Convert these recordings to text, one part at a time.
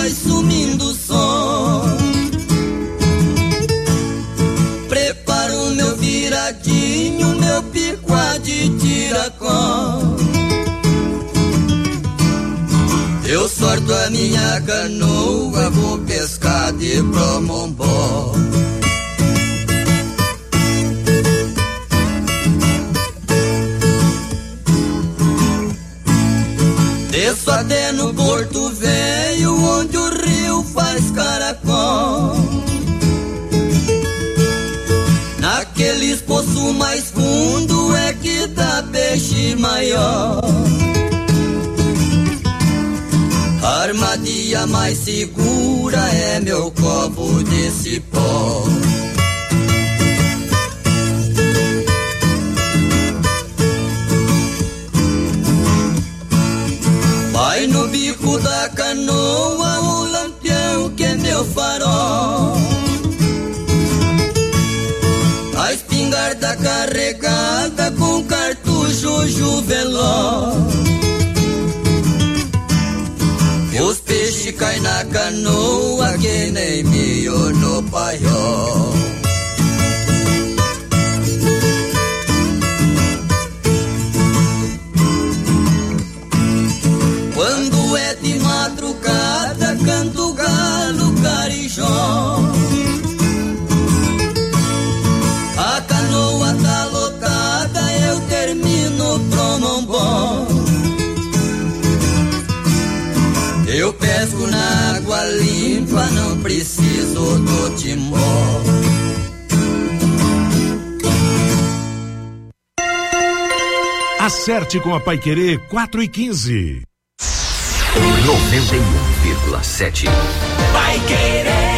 vai sumindo o som. Preparo meu viradinho, meu picuá de tiracó. Eu sorto a minha canoa, vou pescar de promombó. Desço até no Porto Velho, onde o rio faz caracol. Naqueles poços mais fundo é que dá peixe maior. A armadilha mais segura é meu copo de cipó. Vai no bico da canoa o lampião que é meu farol. A espingarda carregada com cartucho juveló. Os peixes caem na canoa que nem milho no paiol. Quando é de madrugada canto o galo carijó. A canoa tá lotada, eu termino promombó. Eu pesco na água limpa, não preciso do timó. Acerte com a Paiquerê 4:15. 91,7. Paiquerê.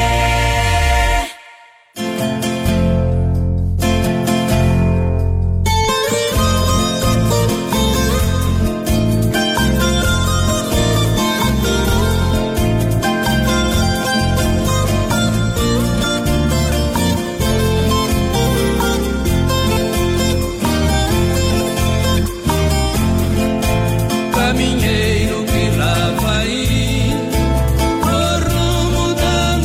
Caminheiro que lá vai, no rumo da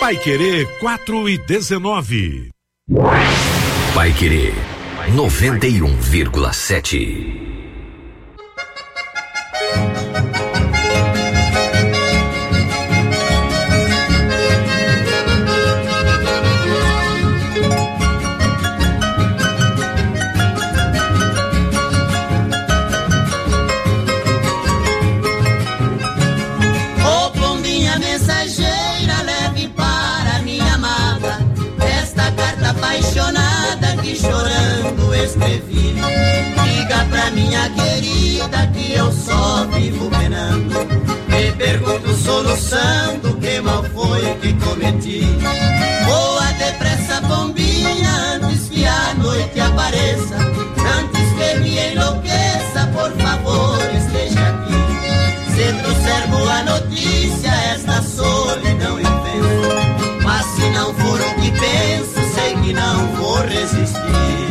Paiquerê 4:19. Paiquerê 91,7. Apaixonada que chorando escrevi, diga pra minha querida que eu só vivo penando. Me pergunto soluçando que mal foi que cometi. Voa depressa, bombinha, antes que a noite apareça, antes que me enlouqueça, por favor esteja aqui. Se trouxer boa notícia, esta solidão eu penso, mas se não for o que penso, sei que não vou resistir.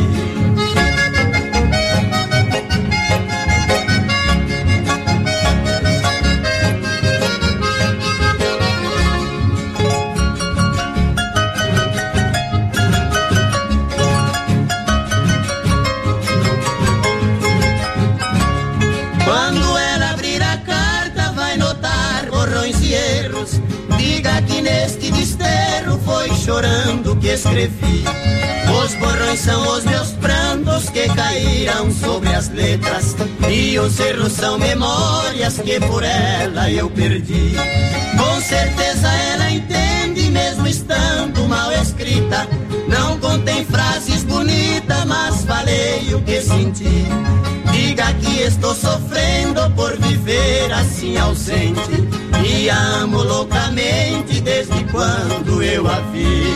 Quando ela abrir a carta, vai notar borrões e erros. Diga que neste desterro foi chorando que escrevi. Os borrões são os meus prantos que caíram sobre as letras, e os erros são memórias que por ela eu perdi. Com certeza ela entende, mesmo estando mal escrita. Não contém frases bonitas, mas falei o que senti. Diga que estou sofrendo por viver assim ausente, e a amo loucamente desde quando eu a vi.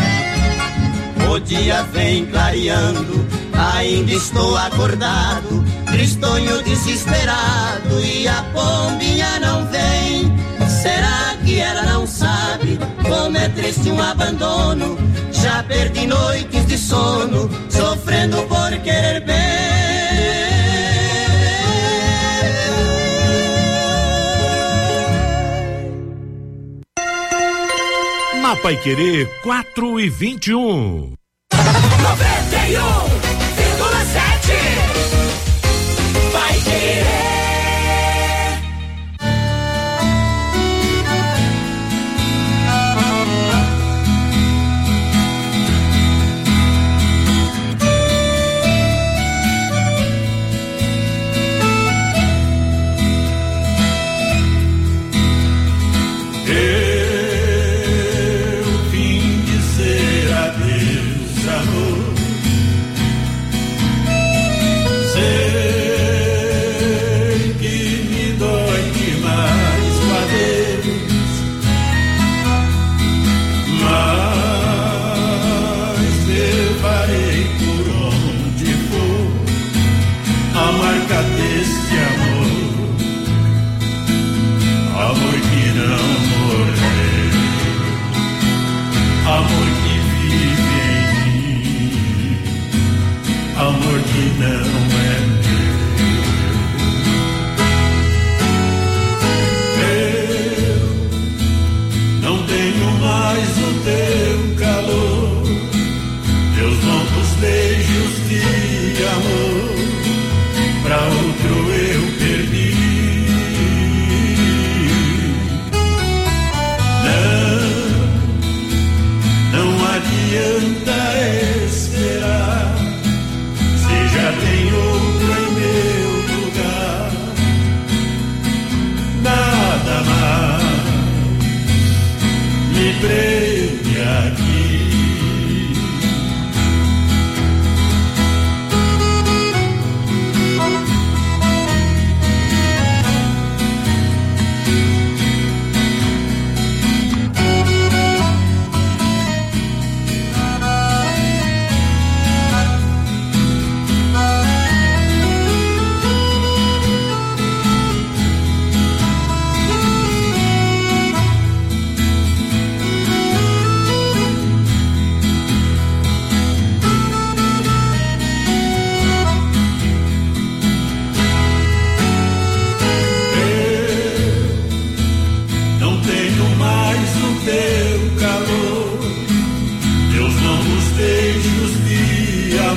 O dia vem clareando, ainda estou acordado, tristonho desesperado, e a pombinha não vem. Será que ela não sabe como é triste um abandono? Já perdi noites de sono, sofrendo por querer bem. Na Paiquerê 4:21. 91,7. Paiquerê.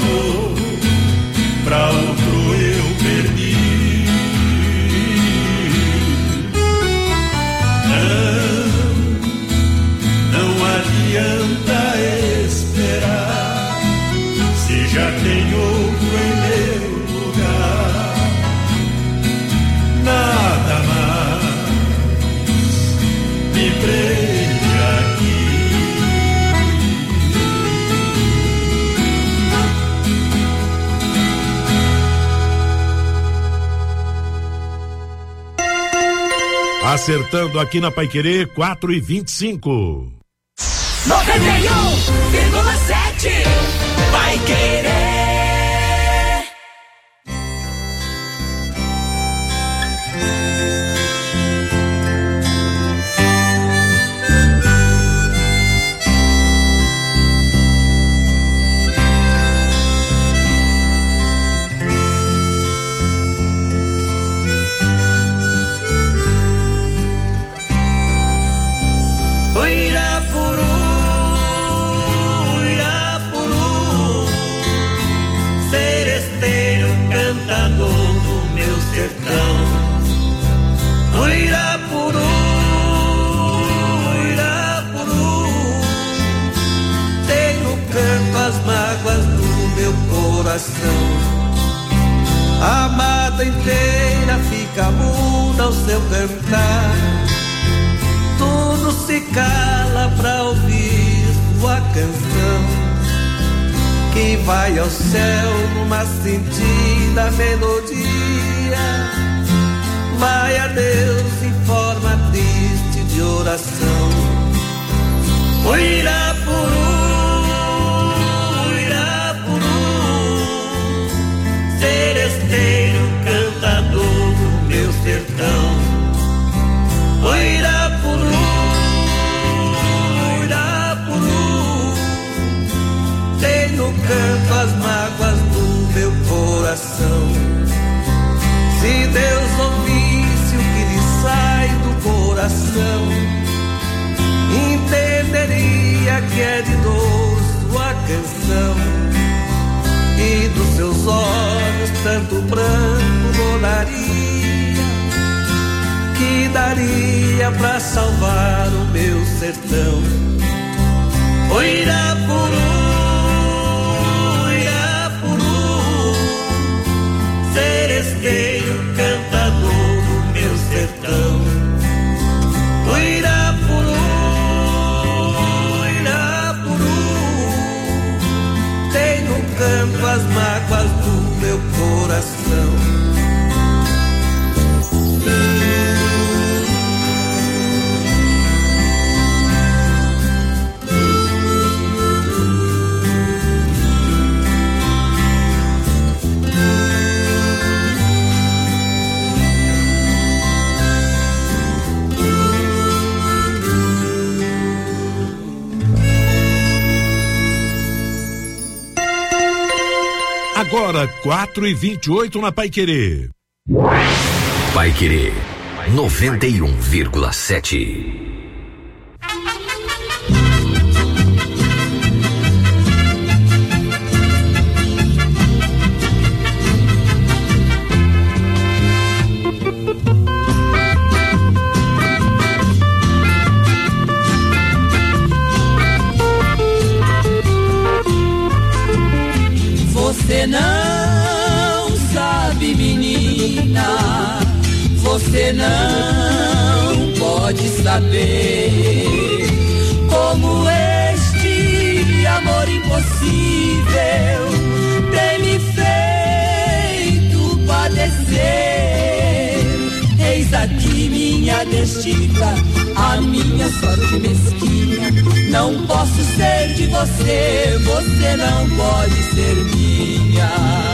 amor, pra outro eu perdi. Não adianta esperar, se já tem outro em meu lugar. Nada mais me prende aqui. Acertando aqui na Paiquerê, 4h25. 91,7 Paiquerê. A mata inteira fica muda ao seu cantar. Tudo se cala pra ouvir sua canção, que vai ao céu numa sentida melodia. Vai a Deus em forma triste de oração. Uirapuru, seresteiro, cantador do meu sertão. Uirapuru, Uirapuru, tem no canto as mágoas do meu coração. Se Deus ouvisse o que lhe sai do coração, entenderia que é de dor sua canção. E dos seus olhos tanto pranto rolaria, que daria pra salvar o meu sertão. Uirapuru, Uirapuru, seresteiro, cantador do meu sertão. Uirapuru, canto as mágoas do meu coração. Agora 4h28 na Paiquerê. Paiquerê 91,7. Você não sabe, menina, você não pode saber como este amor impossível tem me feito padecer. Eis aqui minha desdita, a minha sorte mesquinha. Não posso ser de você, você não pode ser minha.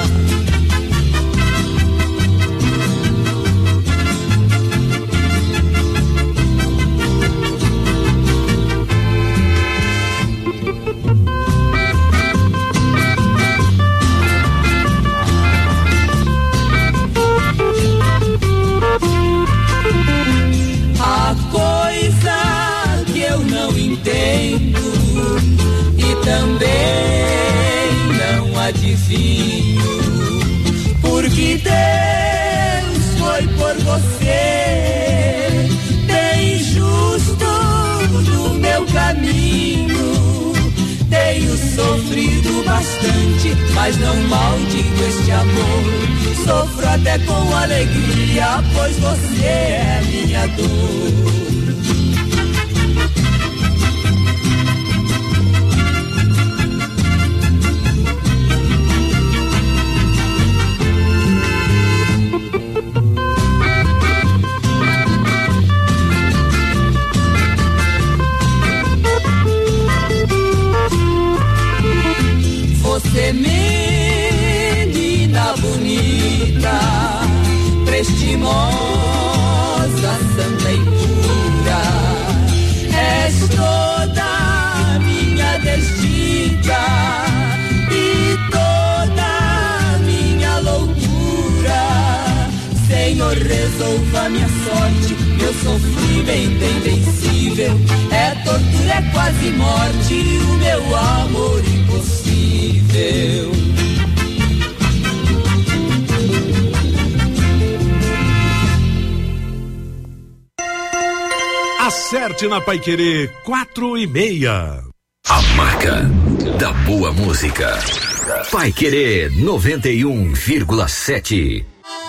A coisa que eu não entendo e também não adivinho, porque Deus foi por você, bem justo no meu caminho. Tenho sofrido bastante, mas não maldigo este amor. Sofro até com alegria, pois você é minha dor. Você, menina bonita, prestimosa, santa e pura, és toda minha desdita e toda minha loucura. Senhor, resolva minha sorte, meu sofrimento é invencível, é tortura, é quase morte, o meu amor impossível. Acerte na Paiquerê 4:30. A marca da boa música. Paiquerê 91,7.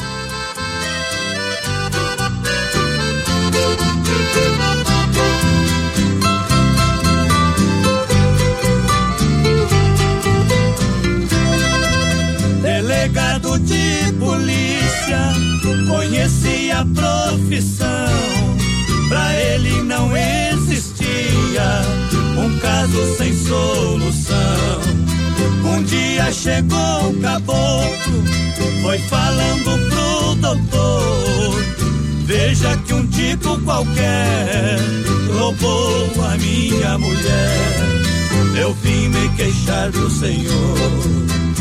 Delegado de polícia, conheci a profissão. Pra ele não existia um caso sem solução. Um dia chegou um caboclo, foi falando pro doutor: veja que um tipo qualquer roubou a minha mulher. Eu vim me queixar do senhor.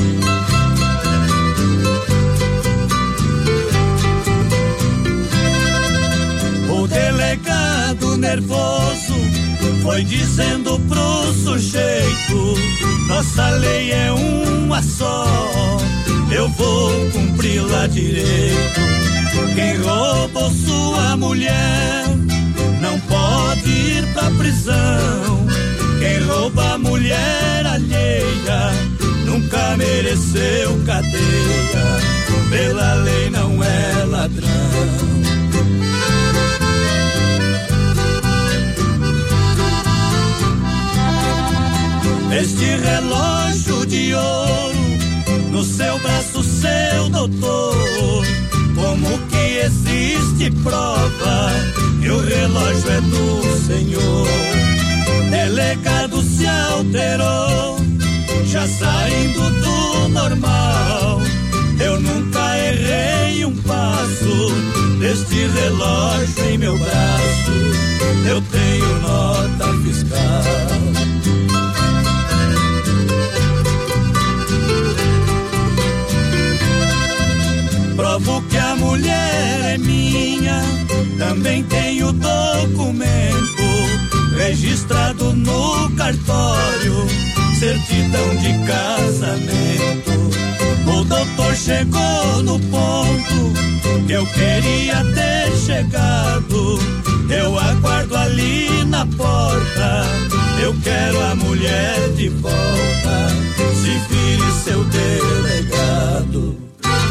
O delegado nervoso foi dizendo pro sujeito: nossa lei é uma só, eu vou cumpri-la direito. Quem roubou sua mulher não pode ir pra prisão. Quem rouba a mulher alheia nunca mereceu cadeia. Pela lei não é ladrão. Este relógio de ouro no seu braço, seu doutor, como que existe prova que o relógio é do senhor? Delegado se alterou, já saindo do normal. Eu nunca errei um passo deste relógio em meu braço. Eu tenho nota fiscal. Provo que a mulher é minha, também tenho documento registrado no cartório, certidão de casamento. O doutor chegou no ponto que eu queria ter chegado. Eu aguardo ali na porta, eu quero a mulher de volta. Se vire seu delegado.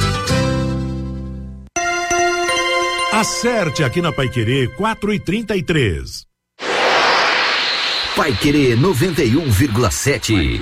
Acerte aqui na Paiquerê 4:33. Paiquerê 91,7.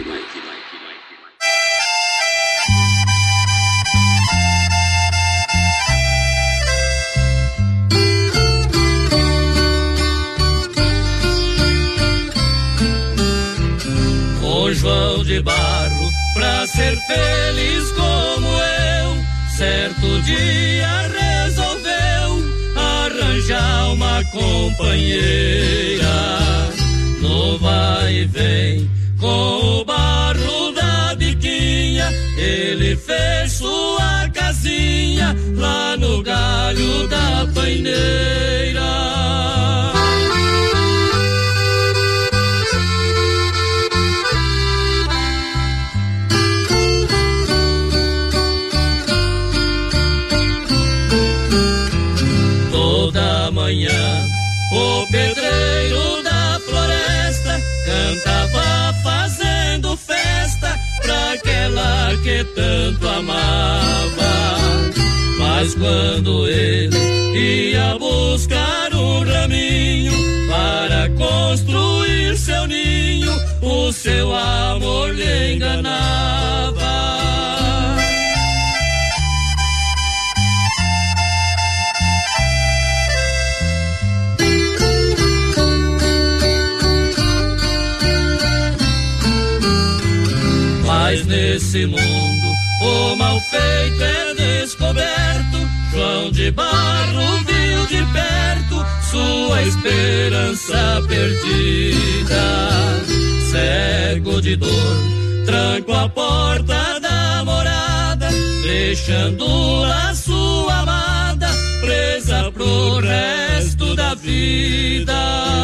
Com João de Barro, pra ser feliz como eu, certo dia resolveu arranjar uma companheira. No vai e vem com o barro da biquinha, ele fez sua casinha lá no galho da paineira. que tanto amava. Mas quando ele ia buscar um raminho para construir seu ninho, o seu amor lhe enganava. Mas nesse mundo o mal feito é descoberto. João de Barro viu de perto sua esperança perdida. Cego de dor, tranco a porta da morada, deixando a sua amada presa pro resto da vida.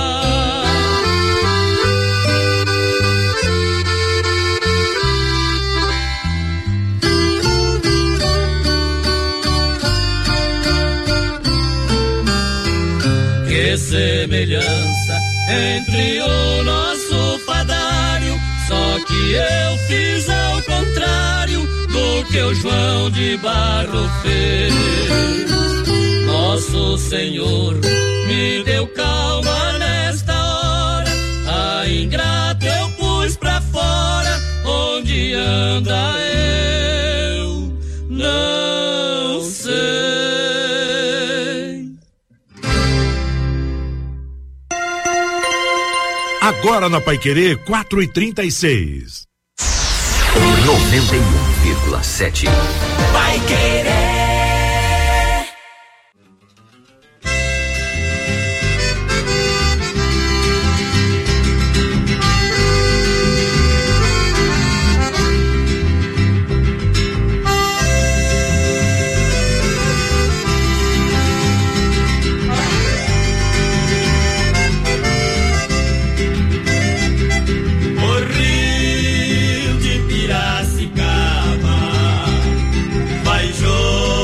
Que semelhança entre o nosso fadário, só que eu fiz ao contrário do que o João de Barro fez. Nosso Senhor me deu calma nesta hora, a ingrata eu pus pra fora, onde anda eu não sei. Agora na Paiquerê 4h36. 91,7. Paiquerê. Vai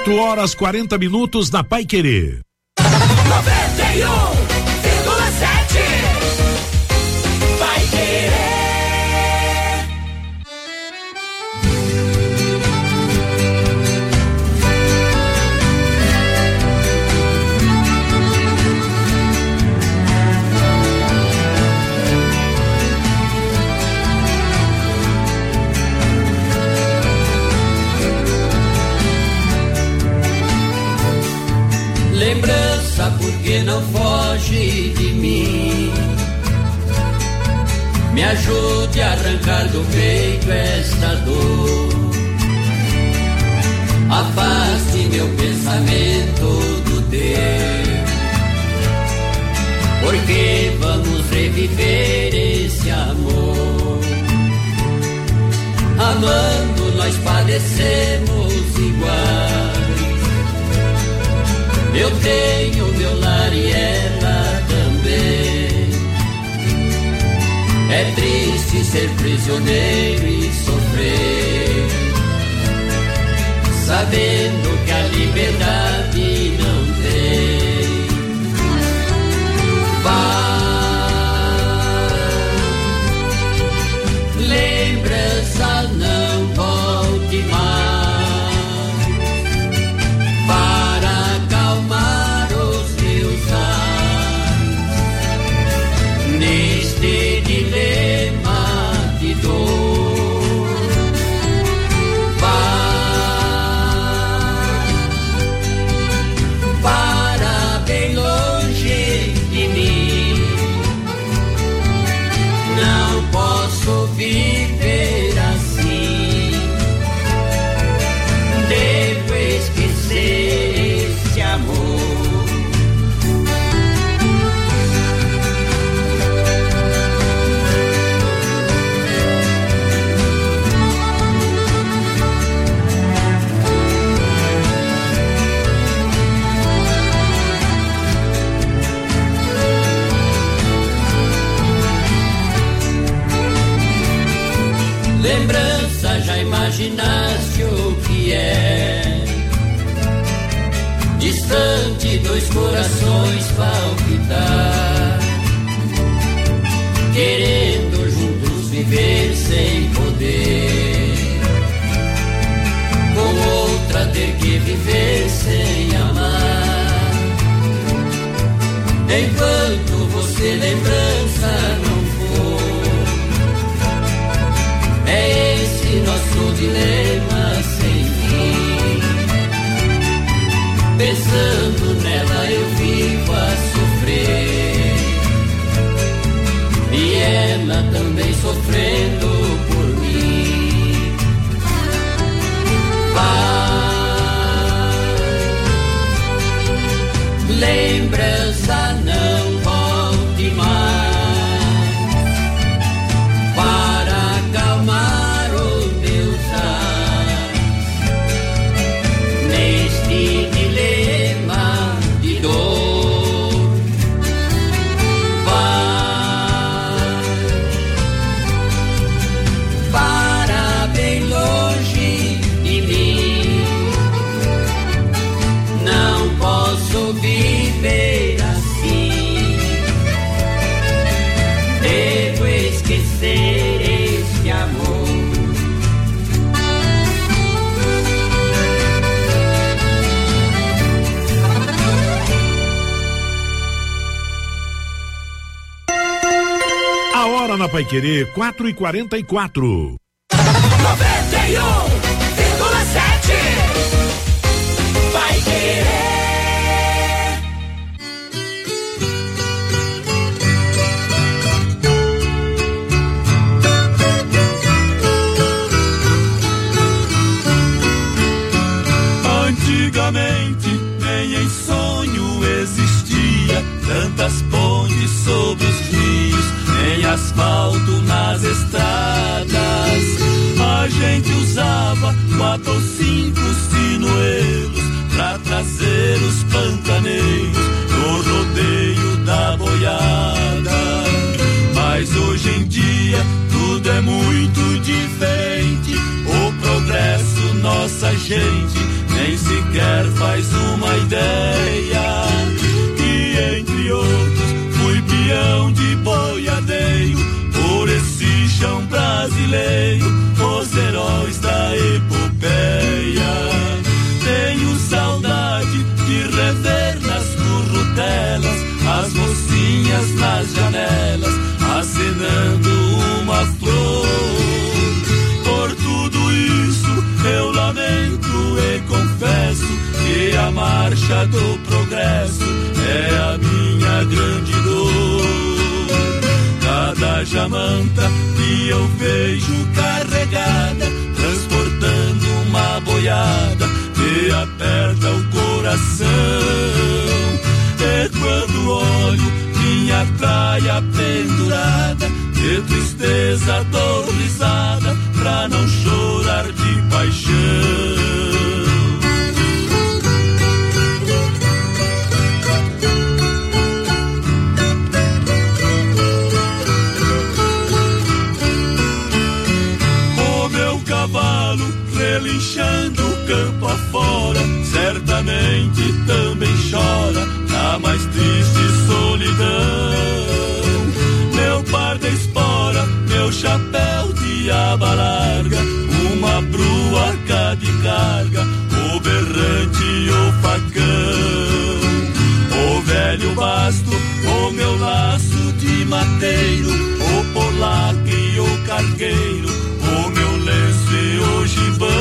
4h40 na Paiquerê. 91,7 Paiquerê. Lembrança, porque não foge de mim. Me ajude a arrancar do peito esta dor. Afaste meu pensamento do teu. Porque vamos reviver esse amor. Amando nós padecemos iguais. Eu tenho meu lar e ela também. É triste ser prisioneiro e sofrer, sabendo que a liberdade não tem. Vai, lembrança, não volte mais. Neste dilema de dor, vai para bem longe de mim. Não posso viver assim. Devo esquecer esse amor. Lembrança, já imaginaste o que é? Distante, dois corações palpitar, querendo juntos viver sem poder. Com outra ter que viver sem amar. Enquanto você lembrança não for. É esse nosso dilema sem fim. Pensando nela eu vivo a sofrer, e ela também sofrendo por mim. Vai, lembrança, não volte mais. Viver assim, devo esquecer este amor. A hora na Paiquerê, 4h44. 91,7 Paiquerê. Antigamente nem em sonho existia tantas pontes sobre os rios, nem asfalto nas estradas. A gente usava 4 ou 5 sinuelos pra trazer os pantaneiros no rodeio da boiada. Mas hoje em dia tudo é muito diferente. O progresso, nossa gente nem sequer marcha do progresso é a minha grande dor. Cada jamanta que eu vejo carregada, transportando uma boiada, me aperta o coração. É quando olho minha praia pendurada, de tristeza dou risada, pra não chorar de paixão. Relinchando o campo afora, certamente também chora na mais triste solidão. Meu par de espora, meu chapéu de aba larga, uma bruaca de carga, o berrante e o facão. O velho basto, o meu laço de mateiro, o polaco e o cargueiro, o meu lenço e o gibão.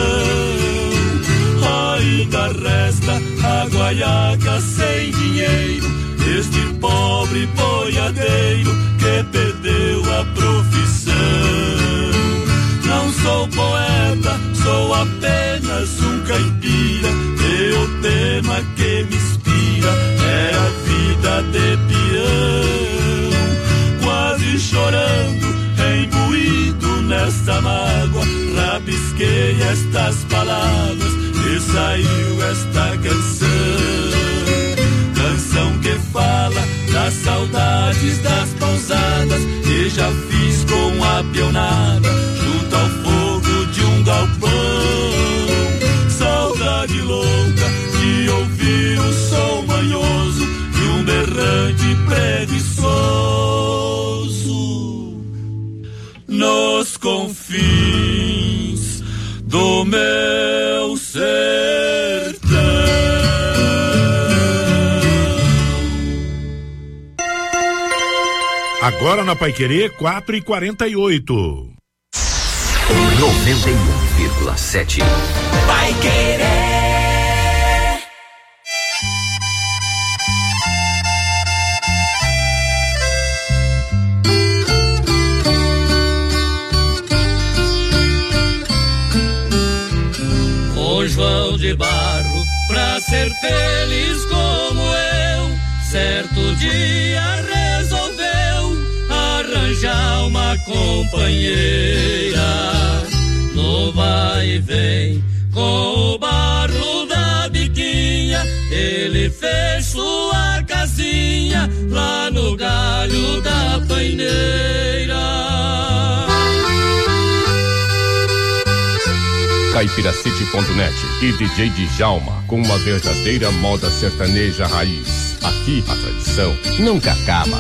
Ainda resta a guaiaca sem dinheiro, este pobre boiadeiro que perdeu a profissão. Não sou poeta, sou apenas um caipira, e o tema que me inspira é a vida de peão. Quase chorando, imbuído nesta mágoa, rabisquei estas palavras e saiu esta canção. Canção que fala das saudades das pousadas que já fiz com a pionada junto ao fogo de um galpão. Saudade louca de ouvir o som manhoso de um berrante preguiçoso nos confins do meu sertão. Agora na Paiquerê, 4h48. 91,7. Paiquerê. O João de Barro, pra ser feliz como eu, certo dia resolveu arranjar uma companheira. No vai e vem com o barro da biquinha, ele fez sua casinha lá no galho da paineira. Caipiracity.net e DJ Djalma, com uma verdadeira moda sertaneja raiz. Aqui a tradição nunca acaba.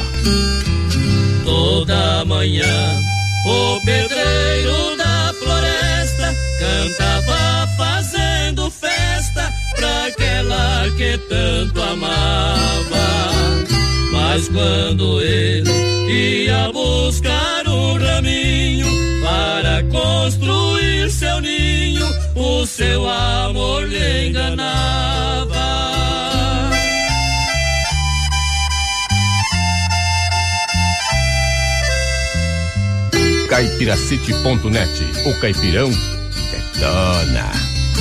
Toda manhã o pedreiro da floresta cantava fazendo festa pra aquela que tanto amava. Mas quando ele ia buscar um raminho para construir seu ninho, o seu amor lhe enganava. Caipiracity.net, o caipirão detona.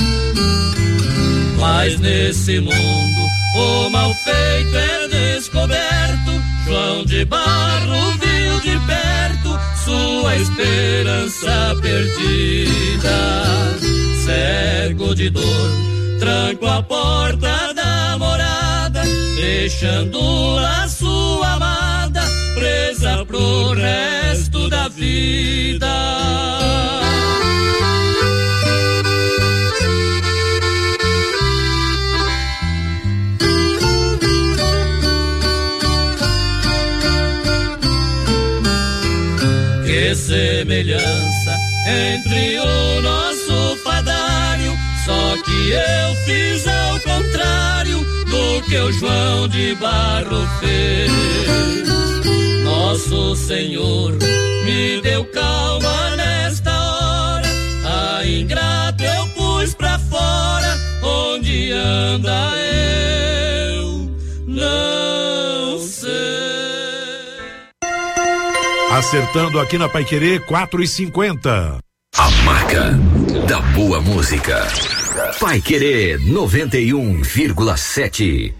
Mas nesse mundo o mal feito é descoberto. João de Barro viu de perto sua esperança perdida. Cego de dor, tranco a porta da morada, deixando a sua amada presa pro resto da vida. Que semelhança entre o nosso fadário, só que eu fiz ao contrário do que o João de Barro fez. Nosso Senhor me deu calma nesta hora, a ingrato eu pus pra fora, onde anda ele. Acertando aqui na Paiquerê, 4h50. A marca da boa música. Paiquerê 91,7.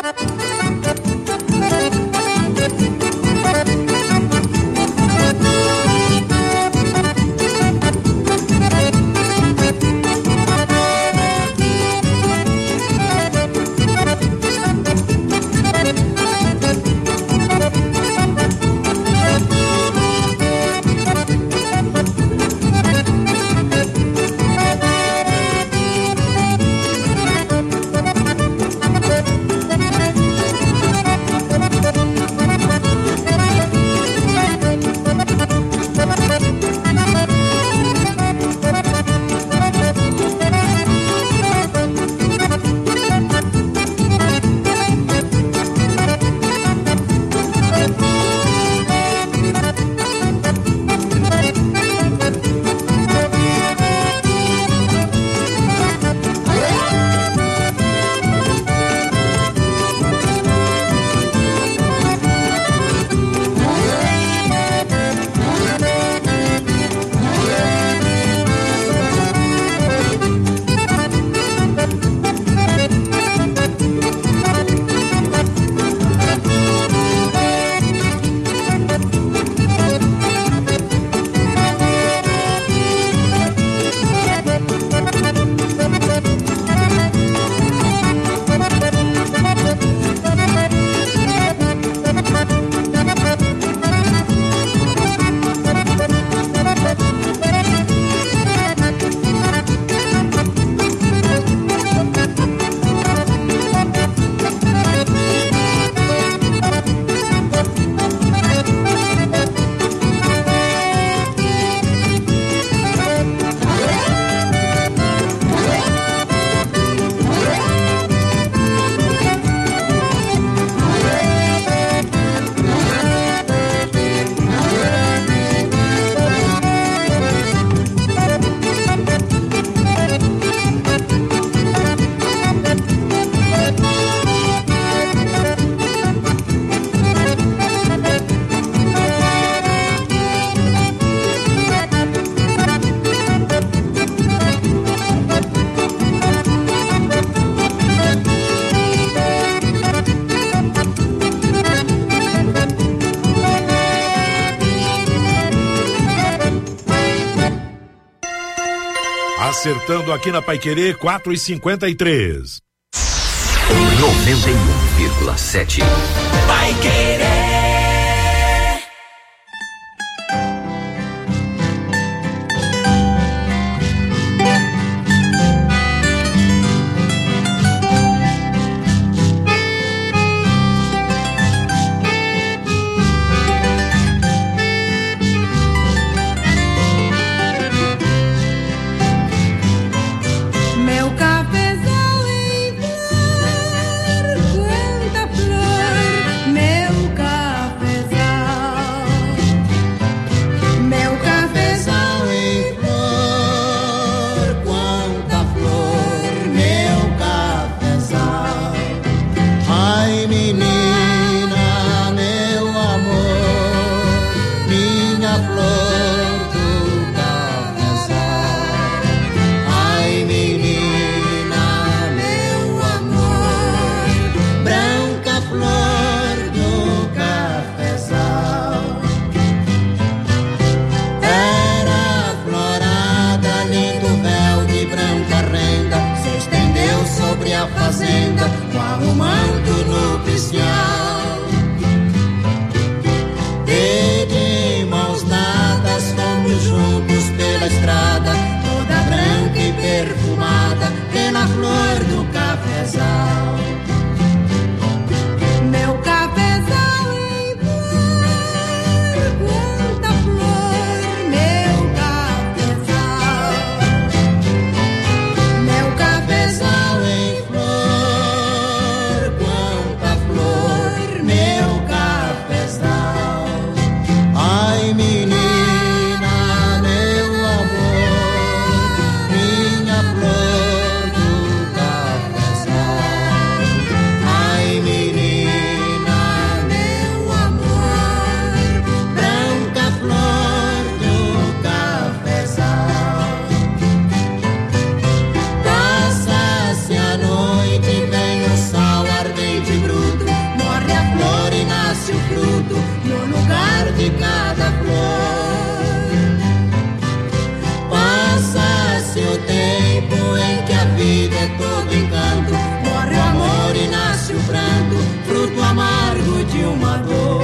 Acertando aqui na Paiquerê, 4h53. 91,7. Paiquerê. Flor, quanta flor. uma dor.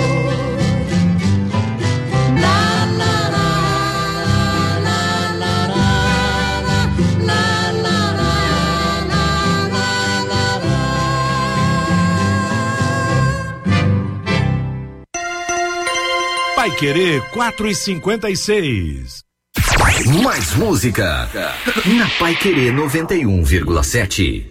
Paiquerê 4:56. Mais música na Paiquerê 91,7.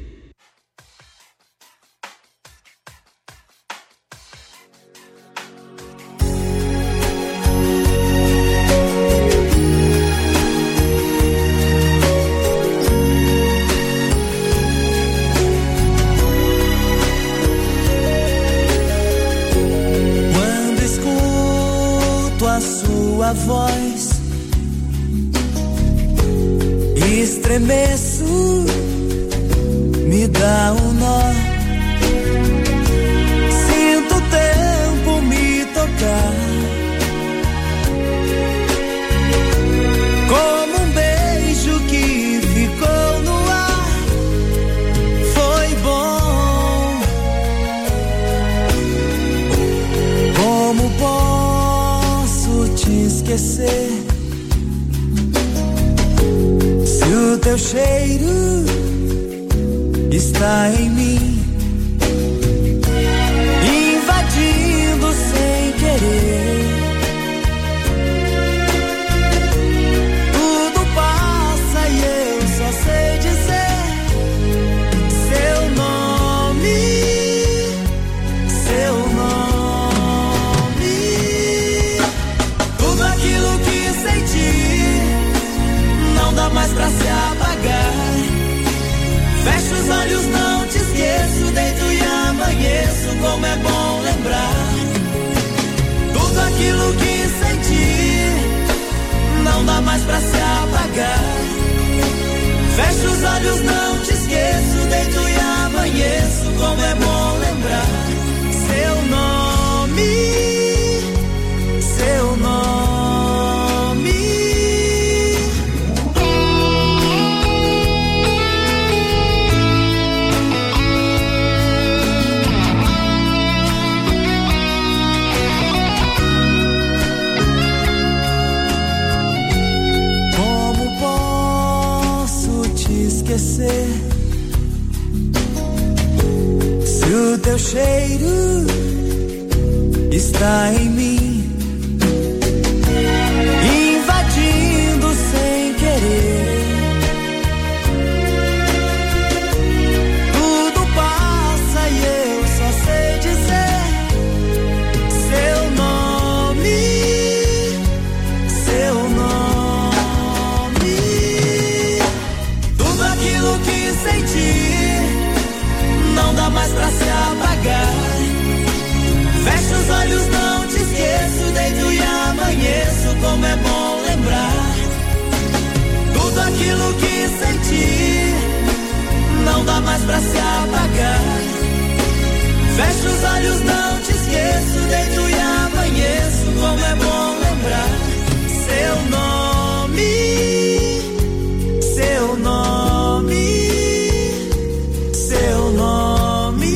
Quando escuto a sua voz, estremeço, me dá um nó. Sinto o tempo me tocar, como um beijo que ficou no ar. Foi bom. Como posso te esquecer? O teu cheiro está em mim, invadindo sem querer. Tudo passa e eu só sei dizer seu nome, seu nome. Tudo aquilo que senti não dá mais pra se apagar. Fecho os olhos, não te esqueço, deito e amanheço, como é bom lembrar. Tudo aquilo que senti não dá mais pra se apagar. Fecho os olhos, não te esqueço, deito e amanheço, como é bom lembrar. Seu nome, seu nome. Se o teu cheiro está em mim, invadindo sem querer. Tudo passa e eu só sei dizer seu nome, seu nome. Tudo aquilo que senti não dá mais pra se apagar. Fecho os olhos, não te esqueço, deito e amanheço, como é bom lembrar. Tudo aquilo que senti não dá mais pra se apagar. Fecho os olhos, não te esqueço, deito e amanheço, como é bom lembrar. Seu nome, seu nome, seu nome.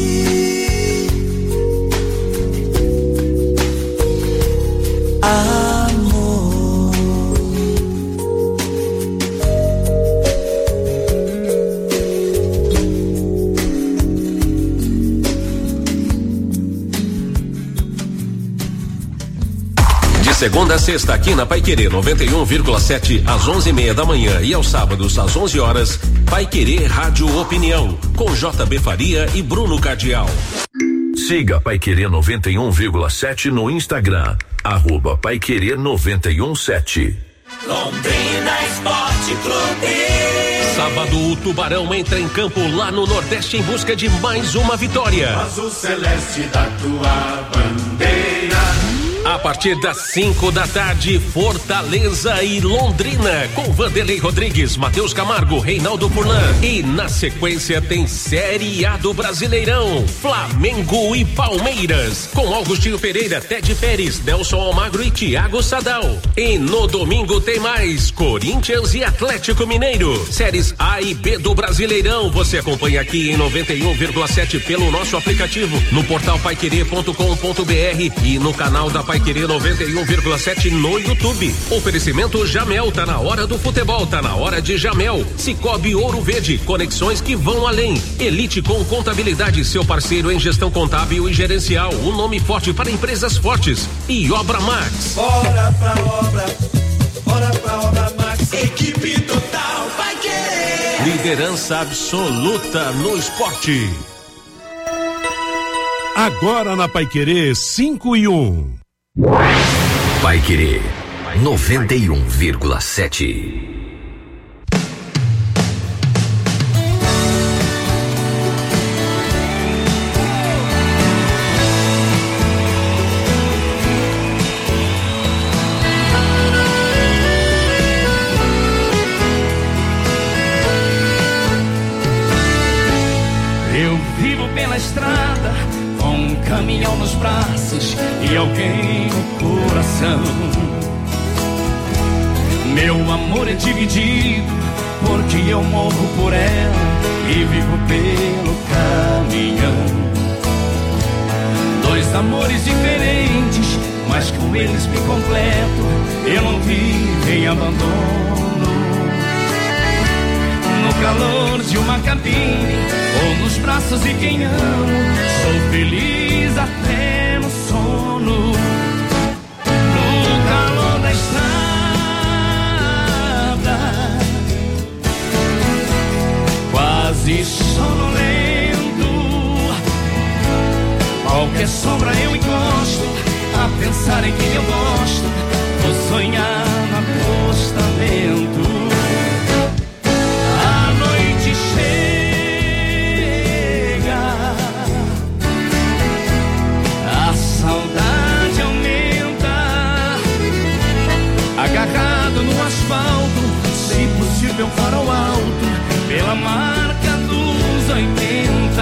Amor. De segunda a sexta, aqui na Paiquerê 91,7 às 11:30 da manhã e aos sábados às 11 horas, Paiquerê Rádio Opinião, com JB Faria e Bruno Cardial. Siga Paiquerê 91,7 no Instagram, @Paiquerê 91,7. Londrina Esporte Clube. Sábado, o Tubarão entra em campo lá no Nordeste em busca de mais uma vitória. Azul celeste da tua bandeira. A partir das 5 da tarde, Fortaleza e Londrina, com Vanderlei Rodrigues, Matheus Camargo, Reinaldo Furlan. E na sequência tem Série A do Brasileirão, Flamengo e Palmeiras, com Augustinho Pereira, Ted Pérez, Nelson Almagro e Thiago Sadal. E no domingo tem mais Corinthians e Atlético Mineiro. Séries A e B do Brasileirão, você acompanha aqui em 91,7 pelo nosso aplicativo, no portal paiquerê.com.br e no canal da Paiquerê 91,7 no YouTube. Oferecimento Jamel, tá na hora do futebol, tá na hora de Jamel. Cicobi Ouro Verde, conexões que vão além. Elite com Contabilidade, seu parceiro em gestão contábil e gerencial, um nome forte para empresas fortes. E Obra Max. Bora pra Obra Max. Equipe total Paiquerê. Liderança absoluta no esporte. Agora na Paiquerê 5-1. Paiquerê 91,7. Eu vivo pela estrada com um caminhão nos braços e alguém no coração. Meu amor é dividido porque eu morro por ela e vivo pelo caminhão. Dois amores diferentes, mas com eles me completo. Eu não vivo em abandono. No calor de uma cabine ou nos braços de quem amo, sou feliz até no sono. No calor da estrada, quase sonolento, qualquer sombra eu encosto, a pensar em quem eu gosto, vou sonhar no acostamento. Agarrado no asfalto, se possível farol alto, pela marca dos 80.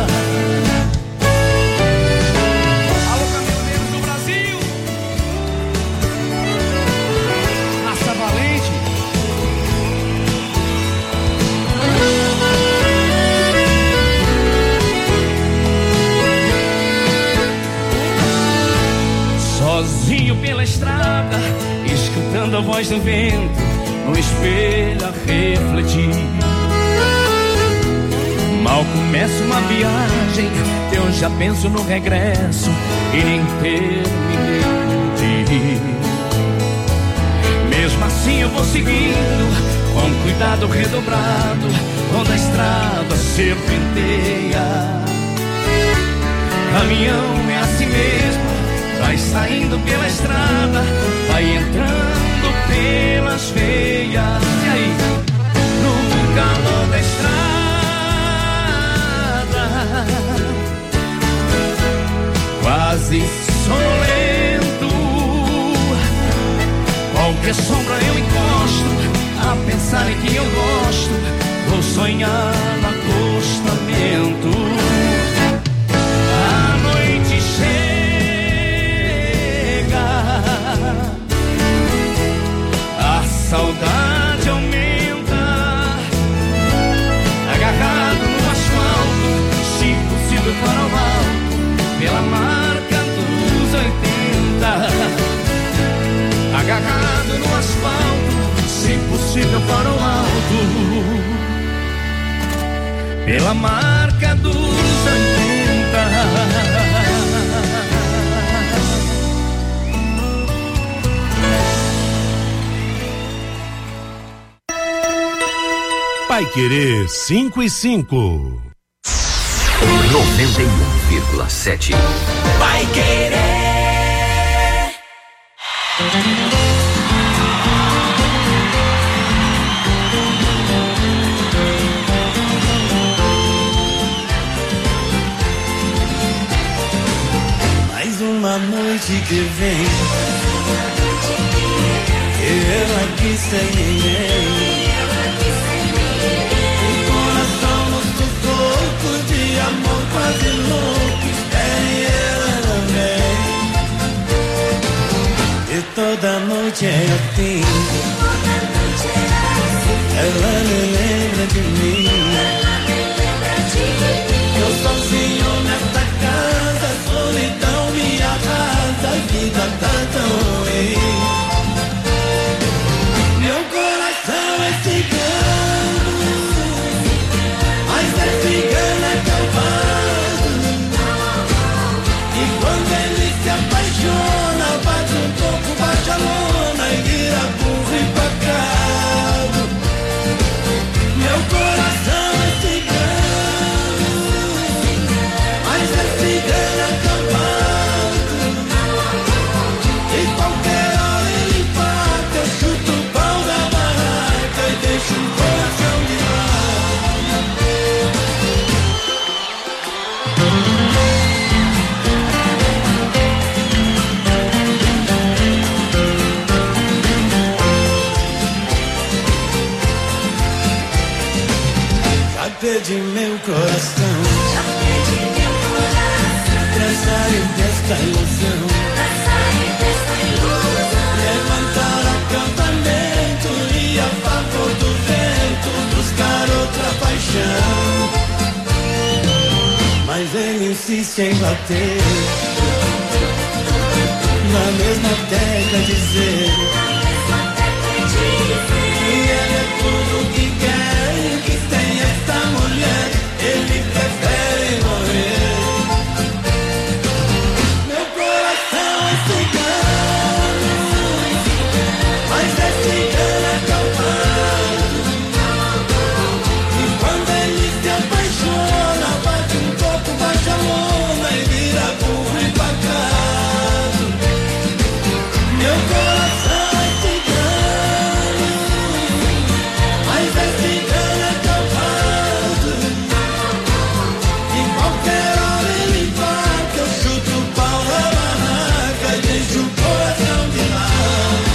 Alô, caminhoneiros do Brasil, Raça Valente. Sozinho pela estrada, escutando a voz do vento, no espelho a refletir. Mal começa uma viagem, eu já penso no regresso e nem terminei de ir. Mesmo assim eu vou seguindo, com cuidado redobrado, quando a estrada serpenteia. Caminhão é assim mesmo, vai saindo pela estrada, vai entrando pelas veias. E aí, no calor da estrada, quase sonolento, qualquer sombra eu encosto, a pensar em quem eu gosto, vou sonhar no acostamento. A noite chega, a saudade aumenta, agarrado no asfalto, se possível farol alto, pela marca dos 80. Agarrado no asfalto, se possível farol alto, pela marca dos 80. Paiquerê 5-5. 91,7. Paiquerê. Mais um uma noite que vem, eu aqui sem ninguém, um coração no sufoco de amor quase louco, espere ela também. E toda noite é assim, ela me lembra de mim. Eu sozinho nesta casa, solidão me arrasa, a vida tá tão ruim. Meu coração é cigano, mas é cigano acabado. E quando ele se apaixona, bate um pouco, bate a lona e vira burro e pacado. Meu coração é cigano, mas é cigano acabado. E qualquer hora ele bate, eu chuto o pau da barraca e deixo o coração de perdi meu coração, pra sair desta ilusão, levantar acampamento e a favor do vento buscar outra paixão. Mas ele insiste em bater na mesma tecla, dizer que ele é tudo que quer e que tem esta mulher, ele prefere morrer. Meu coração é cigano, mas é cigano acalmado. E quando ele se apaixona, bate um pouco, bate a lona e vira burro e pacado. Meu coração é cigano, mas é cigano acabado. E qualquer hora ele bate, eu chuto o pau da barraca e deixo o coração de lado.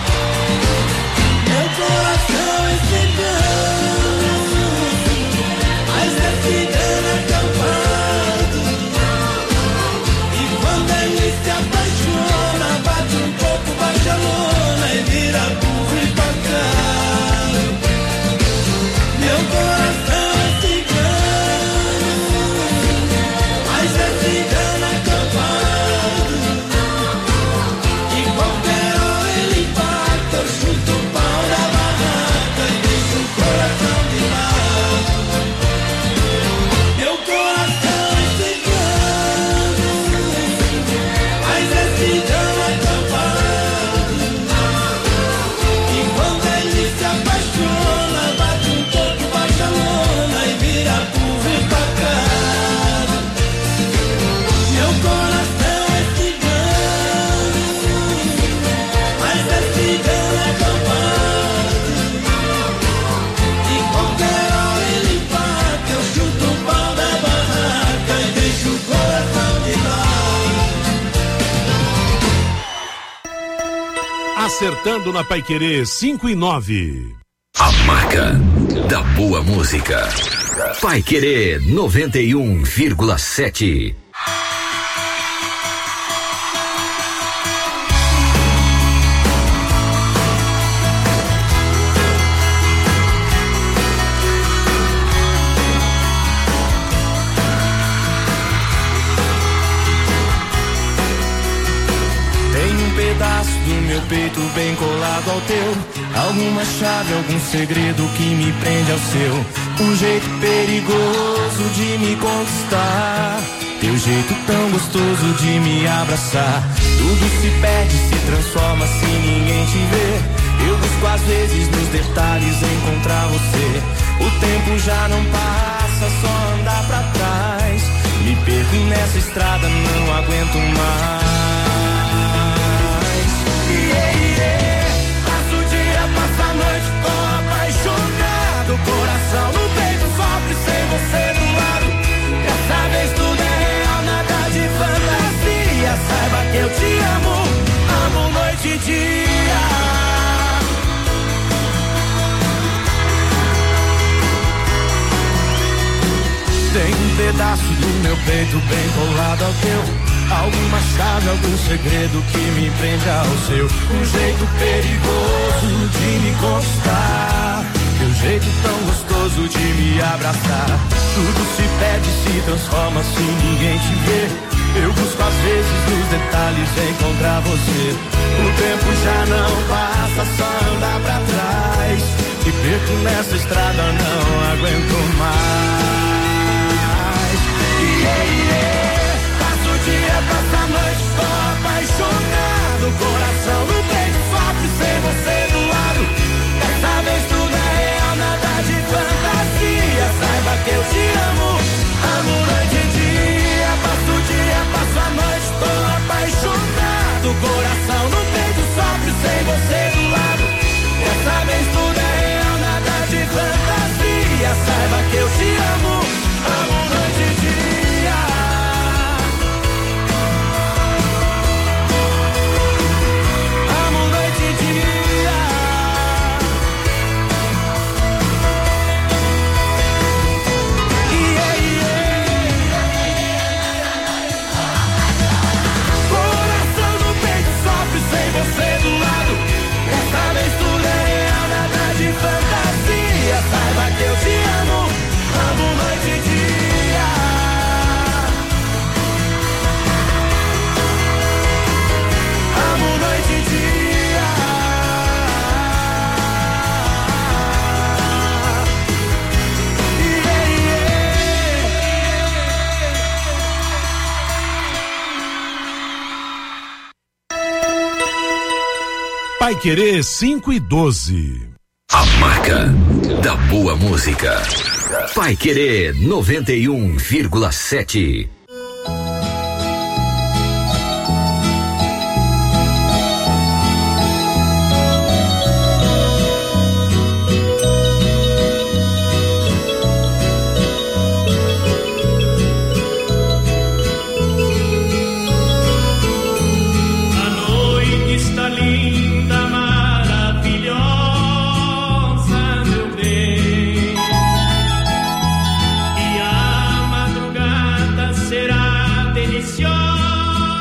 Meu coração é cigano, mas é cigano acabado. E quando ele se apaixona, bate um pouco, bate a lona e vira burro e pacado. Meu coração é cigano, mas é cigano acabado. E qualquer hora ele bate, eu chuto o pau da barraca e deixo o coração de lado. Meu coração é cigano, mas é cigano acabado. E quando ele se apaixona, bate um pouco, bate a lona e vira burro e pacado. Meu coração é cigano, mas é cigano acabado. E qualquer hora ele bate, eu chuto o pau da barraca e deixo o coração de lado. Acertando na Paiquerê 5 e 9. A marca da boa música. Paiquerê 91,7. Tem um pedaço do meu peito bem colado ao teu, alguma chave, algum segredo que me prende ao seu. Um jeito perigoso de me conquistar, teu jeito tão gostoso de me abraçar. Tudo se perde, se transforma se ninguém te vê. Eu busco às vezes nos detalhes encontrar você. O tempo já não passa, só andar pra trás. Me perco nessa estrada, não aguento mais. Passo o dia, passo a noite, tô apaixonado. Coração no peito, sofre sem você do lado. Dessa vez tudo é real, nada de fantasia. Saiba pedaço do meu peito bem colado ao teu. Alguma chave, algum segredo que me prende ao seu. Um jeito perigoso de me conquistar, teu jeito tão gostoso de me abraçar. Tudo se perde, se transforma se ninguém te vê. Eu busco às vezes nos detalhes encontrar você. O tempo já não passa, só anda pra trás. E perco nessa estrada, não aguento mais. Passo o dia, passo a noite, tô apaixonado. Coração no peito, sofre sem você do lado. Dessa vez tudo é real, nada de fantasia. Saiba que eu te amo, amo noite e dia. Passo o dia, passo a noite, tô apaixonado. Coração no peito, sofre sem você do lado. Dessa vez tudo é real, nada de fantasia. Saiba que eu te amo, amo noite e dia. Amo noite e dia. Coração no peito sofre sem você do lado. Dessa vez tudo é real, nada de fantasia. Saiba que eu te amo, amo noite e dia. Amo noite e dia. Paiquerê 5 e 12. A marca da boa música. Paiquerê 91,7.